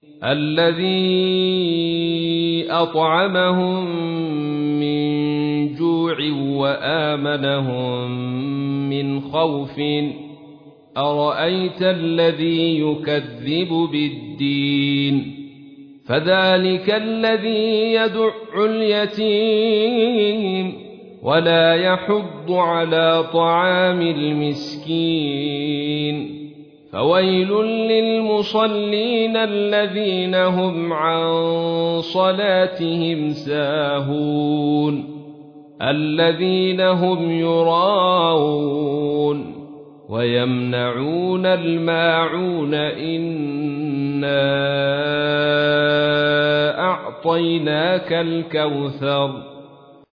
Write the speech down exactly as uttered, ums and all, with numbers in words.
الذي أطعمهم من جوع وآمنهم من خوف أرأيت الذي يكذب بالدين فذلك الذي يدع اليتيم ولا يحض على طعام المسكين فويل للمصلين الذين هم عن صلاتهم ساهون الذين هم يراءون ويمنعون الماعون إنا أعطيناك الكوثر